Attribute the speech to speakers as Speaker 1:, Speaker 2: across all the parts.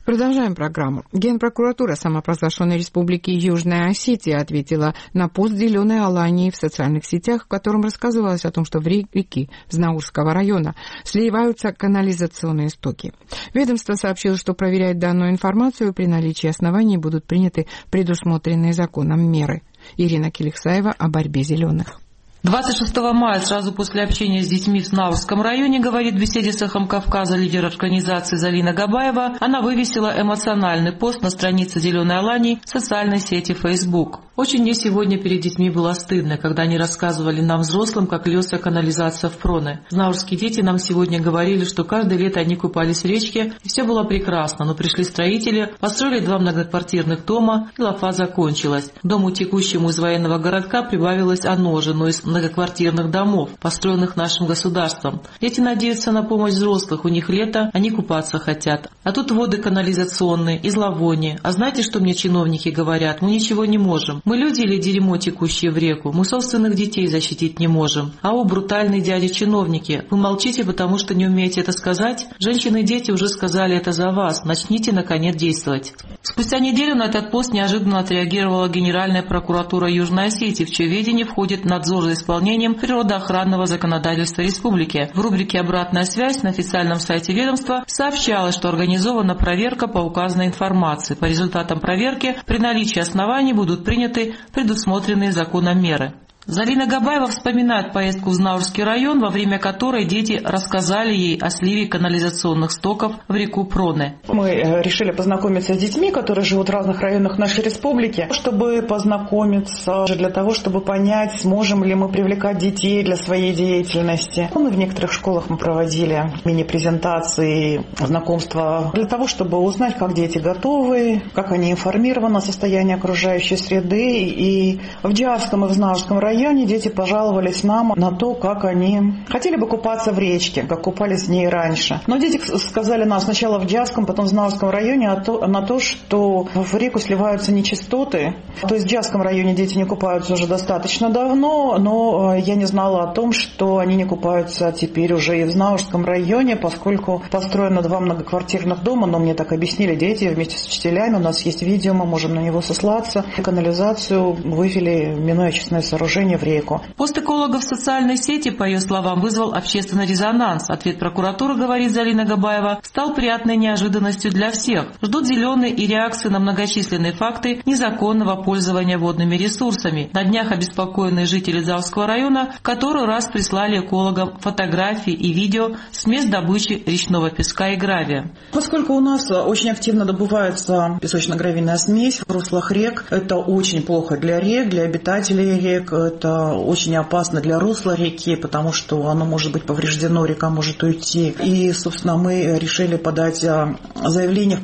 Speaker 1: Продолжаем программу. Генпрокуратура самопровозглашенной республики Южная Осетия ответила на пост «Зеленой Алании» в социальных сетях, в котором рассказывалось о том, что в реки Знаурского района сливаются канализационные стоки. Ведомство сообщило, что проверять данную информацию и при наличии оснований будут приняты предусмотренные законом меры. Ирина Келексаева о борьбе зеленых.
Speaker 2: 26 мая, сразу после общения с детьми в Знаурском районе, говорит в беседе с «Эхом Кавказа» лидер организации Залина Габаева, она вывесила эмоциональный пост на странице «Зеленой Алании» в социальной сети Facebook. Очень мне сегодня перед детьми было стыдно, когда они рассказывали нам, взрослым, как льется канализация в Проне. Знаурские дети нам сегодня говорили, что каждое лето они купались в речке, и все было прекрасно, но пришли строители, построили 2 многоквартирных дома, и лафа закончилась. К дому, текущему из военного городка, прибавилось оно же, но из многоквартирных домов, построенных нашим государством. Дети надеются на помощь взрослых, у них лето, они купаться хотят. А тут воды канализационные, и зловоние. А знаете, что мне чиновники говорят? Мы ничего не можем. Мы люди или дерьмо, текущее в реку? Мы собственных детей защитить не можем. А о, брутальные дяди-чиновники, вы молчите, потому что не умеете это сказать? Женщины и дети уже сказали это за вас. Начните, наконец, действовать. Спустя неделю на этот пост неожиданно отреагировала Генеральная прокуратура Южной Осетии, в чье ведение входит надзор за исполнением природоохранного законодательства республики. В рубрике «Обратная связь» на официальном сайте ведомства сообщалось, что организована проверка по указанной информации. По результатам проверки при наличии оснований будут приняты предусмотренные законом меры. Залина Габаева вспоминает поездку в Знаурский район, во время которой дети рассказали ей о сливе канализационных стоков в реку Проне.
Speaker 3: Мы решили познакомиться с детьми, которые живут в разных районах нашей республики, чтобы познакомиться, для того, чтобы понять, сможем ли мы привлекать детей для своей деятельности. В некоторых школах мы проводили мини-презентации, знакомства, для того, чтобы узнать, как дети готовы, как они информированы о состоянии окружающей среды. И в Дявском и в Знаурском районе дети пожаловались нам на то, как они хотели бы купаться в речке, как купались в ней раньше. Но дети сказали нам сначала в Дявском, потом в Знаурском районе на то, что в реку сливаются нечистоты. То есть в Дявском районе дети не купаются уже достаточно давно, но я не знала о том, что они не купаются теперь уже и в Знаурском районе, поскольку построено 2 многоквартирных дома, но мне так объяснили дети вместе с учителями, у нас есть видео, мы можем на него сослаться. Канализацию вывели, минуя очистное сооружение, в реку.
Speaker 2: Пост эколога в социальной сети, по ее словам, вызвал общественный резонанс. Ответ прокуратуры, говорит Залина Габаева, стал приятной неожиданностью для всех. Ждут зеленые и реакции на многочисленные факты незаконного пользования водными ресурсами. На днях обеспокоенные жители Заурского района в который раз прислали экологам фотографии и видео с мест добычи речного песка и гравия.
Speaker 3: Поскольку у нас очень активно добывается песочно-гравийная смесь в руслах рек, это очень плохо для рек, для обитателей рек. Это очень опасно для русла реки, потому что оно может быть повреждено, река может уйти. И, собственно, мы решили подать заявление,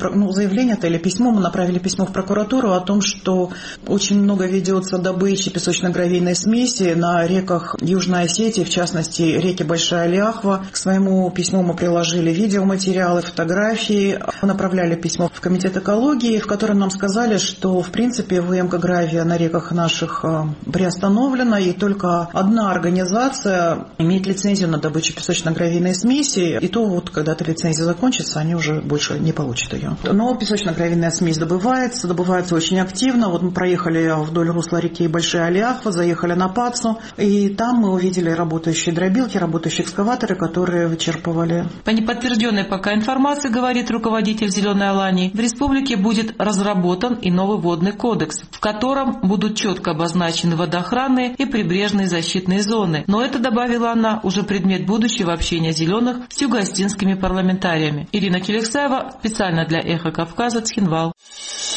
Speaker 3: или письмо, мы направили письмо в прокуратуру о том, что очень много ведется добычи песочно-гравийной смеси на реках Южной Осетии, в частности, реке Большая Ляхва. К своему письму мы приложили видеоматериалы, фотографии, направляли письмо в Комитет экологии, в котором нам сказали, что, в принципе, выемка гравия на реках наших приостановлена, и только одна организация имеет лицензию на добычу песочно-гравийной смеси, и то вот когда эта лицензия закончится, они уже больше не получат ее. Но песочно-гравийная смесь добывается очень активно. Вот мы проехали вдоль русла реки Большая Ляхва, заехали на Пацу, и там мы увидели работающие дробилки, работающие экскаваторы, которые вычерпывали.
Speaker 2: По неподтвержденной пока информации, говорит руководитель «Зеленой Алании», в республике будет разработан и новый водный кодекс, в котором будут четко обозначены водоохранные и прибрежные защитные зоны. Но это, добавила она, уже предмет будущего общения зеленых с юго-осетинскими парламентариями. Ирина Келексаева, специально для «Эха Кавказа», Цхинвал.